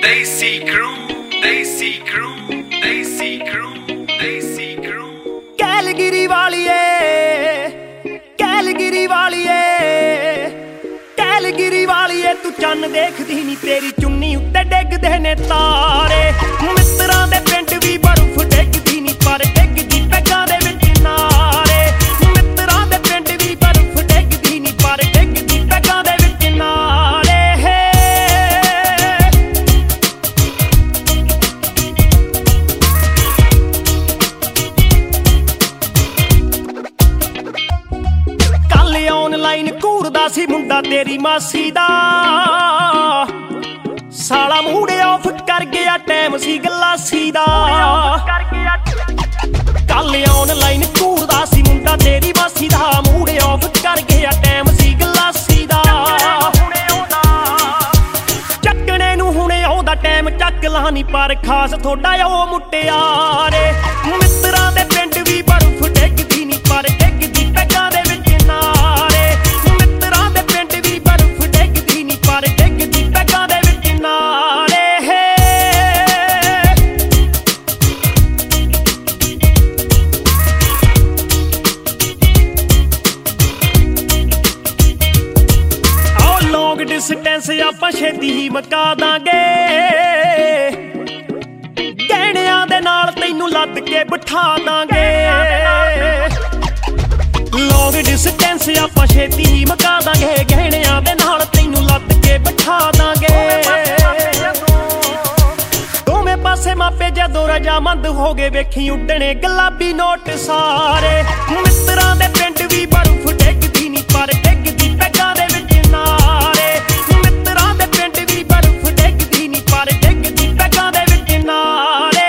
Desi crew, Desi crew, Desi crew, Desi crew. Calgary ਵਾਲੀਏ, Calgary ਵਾਲੀਏ, Calgary ਵਾਲੀਏ ਤੂੰ ਚੰਨ ਦੇਖਦੀ ਨੀ, ਤੇਰੀ ਚੁੰਨੀ ਉੱਤੇ ਡਿੱਗਦੇ ਨੇ ਤਾਰੇ। ਮਿੱਤਰਾਂ ਦੇ ਪਿੰਡ ਵੀ ਬਰਫ਼ ਡਿੱਗਦੀ ਨੀ, ਪਰ ਡਿੱਗਦੀ ਪੈਗਾਂ ਦੇ ਵਿੱਚ ਨਾਰੇ। ਮਿੱਤਰਾਂ ਦੇ ਪਿੰਡ ਵੀ ਬਰਫ਼ ਡਿੱਗਦੀ ਨੀ, ਪਰ ਡਿੱਗਦੀ ਪੈਗਾਂ ਦੇ ਵਿੱਚ ਨਾਰੇ। ਕੱਲ ਆਨਲਾਈਨ ਘੂਰਦਾ ਸੀ ਮੁੰਡਾ ਤੇਰੀ ਮਾਸੀ ਦਾ, ਸਾਲਾ ਮੂਡ ਆਫ ਕਰ ਗਿਆ, ਟਾਈਮ ਸੀ ਗਲਾਸੀ ਦਾ। ਕੱਲ ਆਨਲਾਈਨ ਘੂਰਦਾ ਸੀ ਮੁੰਡਾ ਤੇਰੀ ਮਾਸੀ ਦਾ, ਮੂਡ ਆਫ ਕਰ ਗਿਆ, ਟਾਈਮ ਸੀ ਗਲਾਸੀ ਦਾ। ਚੱਕਣੇ ਨੂੰ ਹੁਣੇ ਆਉਂਦਾ ਟਾਈਮ, ਚੱਕ ਲਾ ਨੀ ਪਰ ਖਾਸ ਥੋੜਾ ਉਹ ਮੁਟਿਆਰੇ। ਮਿੱਤਰਾਂ ਦੇ ਪਿੰਡ ਵੀ ਬਰਫ਼ ਡਿੱਗਦੀ ਨੀ, ਪਰ ਡਿੱਗਦੀ ਪੈਗਾਂ ਦੇ ਵਿੱਚ ਨਾਰੇ। ਮਿੱਤਰਾਂ ਦੇ ਪਿੰਡ ਵੀ ਬਰਫ਼ ਡਿੱਗਦੀ ਨੀ, ਪਰ ਡਿੱਗਦੀ ਪੈਗਾਂ ਦੇ ਵਿੱਚ ਨਾਰੇ। ਆਓ ਲੌਂਗ ਡਿਸਟੈਂਸ ਆਪਾਂ ਛੇਤੀ ਹੀ ਮੁਕਾ ਦਾਂਗੇ, ਗਹਿਣਿਆਂ ਦੇ ਨਾਲ ਤੈਨੂੰ ਲੱਦ ਕੇ ਬਿਠਾ ਦਾਂਗੇ। ਲੌਂਗ ਡਿਸਟੈਂਸ ਆਪਾਂ ਛੇਤੀ ਹੀ ਮੁਕਾ ਦਾਂਗੇ, ਗਹਿਣਿਆਂ ਦੇ ਨਾਲ ਤੈਨੂੰ ਲੱਦ ਕੇ ਬਿਠਾ ਦਾਂਗੇ। ਦੋਵੇਂ ਪਾਸੇ ਮਾਪੇ ਜਦੋਂ ਰਜਾਮੰਦ ਹੋ ਗਏ, ਵੇਖੀ ਉੱਡਣੇ ਗੁਲਾਬੀ ਨੋਟ ਸਾਰੇ। ਮਿੱਤਰਾਂ ਦੇ ਪਿੰਡ ਵੀ ਬਰਫ਼ ਡਿੱਗਦੀ ਨੀ, ਪਰ ਡਿੱਗਦੀ ਪੈਗਾਂ ਦੇ ਵਿੱਚ ਨਾਰੇ। ਮਿੱਤਰਾਂ ਦੇ ਪਿੰਡ ਵੀ ਬਰਫ਼ ਡਿੱਗਦੀ ਨੀ, ਪਰ ਡਿੱਗਦੀ ਪੈਗਾਂ ਦੇ ਵਿੱਚ ਨਾਰੇ।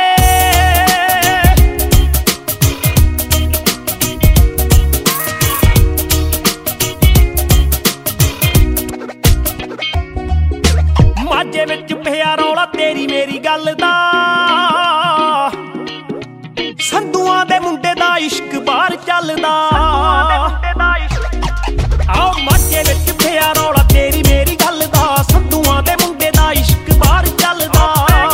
ਮਾਝੇ ਵਿੱਚ ਪਿਆ ਰੌਲਾ ਤੇਰੀ ਮੇਰੀ ਗੱਲ ਦਾ, ਸੰਧੂਆਂ ਦੇ ਮੁੰਡੇ ਦਾ ਇਸ਼ਕ ਬਾਹਰ ਚੱਲਦਾ। ਆਓ ਮਾਝੇ ਵਿੱਚ ਪਿਆ ਰੌਲਾ ਤੇਰੀ ਮੇਰੀ ਗੱਲ ਦਾ, ਸੰਧੂਆਂ ਦੇ ਮੁੰਡੇ ਦਾ ਇਸ਼ਕ ਬਾਹਰ ਚੱਲਦਾ।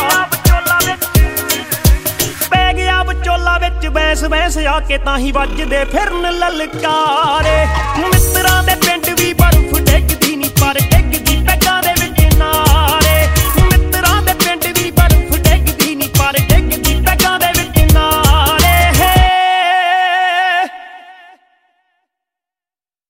ਪੈ ਗਿਆ ਵਿਚੋਲਾ ਵਿੱਚ ਬੈਂਸ ਬੈਂਸ ਆ ਕੇ, ਤਾਂ ਹੀ ਵੱਜਦੇ ਫਿਰਨ ਲਲਕਾਰੇ।